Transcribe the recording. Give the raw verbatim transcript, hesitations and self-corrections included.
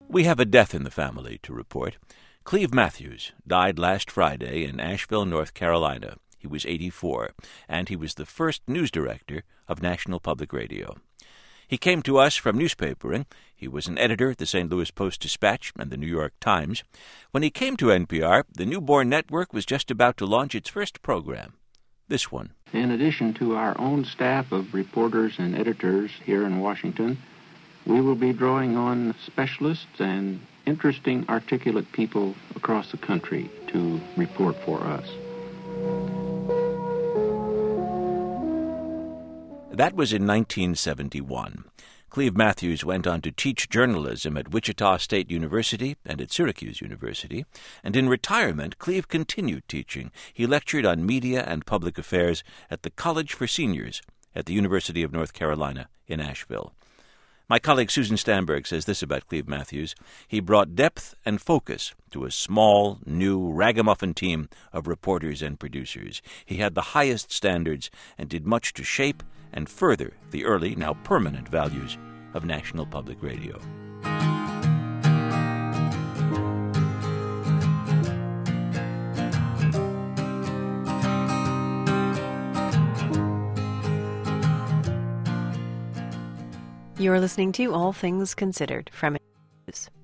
We have a death in the family to report. Cleve Matthews died last Friday in Asheville, North Carolina. He was eighty-four, and he was the first news director of National Public Radio. He came to us from newspapering. He was an editor at the Saint Louis Post-Dispatch and the New York Times. When he came to N P R, the newborn network was just about to launch its first program, this one. In addition to our own staff of reporters and editors here in Washington, we will be drawing on specialists and interesting, articulate people across the country to report for us. That was in nineteen seventy-one. Cleve Matthews went on to teach journalism at Wichita State University and at Syracuse University, and in retirement, Cleve continued teaching. He lectured on media and public affairs at the College for Seniors at the University of North Carolina in Asheville. My colleague Susan Stamberg says this about Cleve Matthews. He brought depth and focus to a small, new, ragamuffin team of reporters and producers. He had the highest standards and did much to shape and further the early, now permanent values of National Public Radio. You're listening to All Things Considered from News.